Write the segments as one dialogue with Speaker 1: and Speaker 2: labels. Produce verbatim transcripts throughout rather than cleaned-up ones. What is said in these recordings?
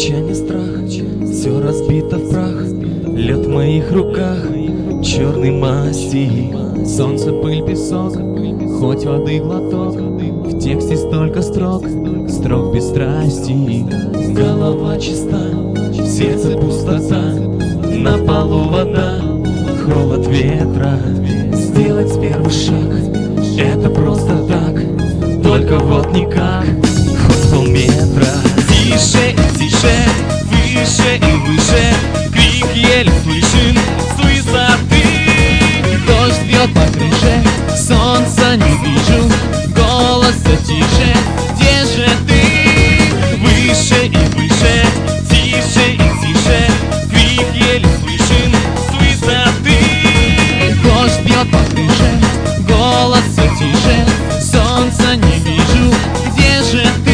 Speaker 1: отчаяние, страх, все разбито в прах. Лед в моих руках, черный масти. Солнце, пыль, песок, хоть воды глоток. В тексте столько строк, строк без страсти. Голова чиста, в сердце пустота, на полу вода, холод ветра. Сделать первый шаг — это просто так, только вот никак, хоть полметра. Тише и тише, выше и выше, крик еле слышен с высоты. Дождь бьет по крыше, солнца не вижу, голос все тише. Где же ты? Выше и выше, тише и тише, крик еле слышен с высоты. Дождь бьет по крыше, голос все тише, солнца не вижу. Где же ты?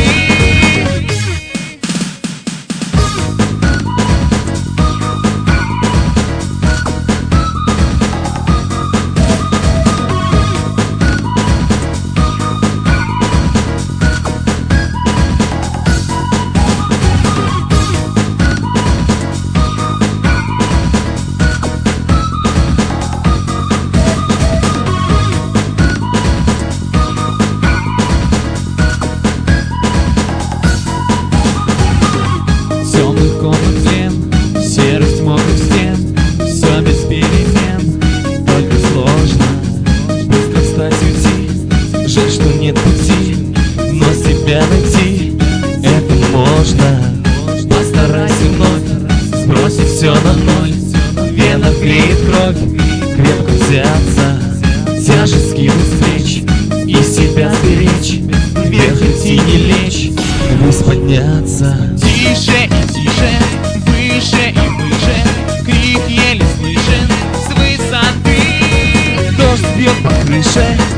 Speaker 1: Серость мокрых стен, все без перемен, только сложно быстро встать, уйти. Жаль, что нет пути, но себя найти это можно. Постарайся вновь сбросить все на ноль. В венах греет кровь, крепко взяться, тяжесть скинуть с плеч и себя сберечь. Вверх идти не лечь, ввысь подняться. Тише и тише, выше и выше, крик еле слышен с высоты. Дождь бьет по крыше,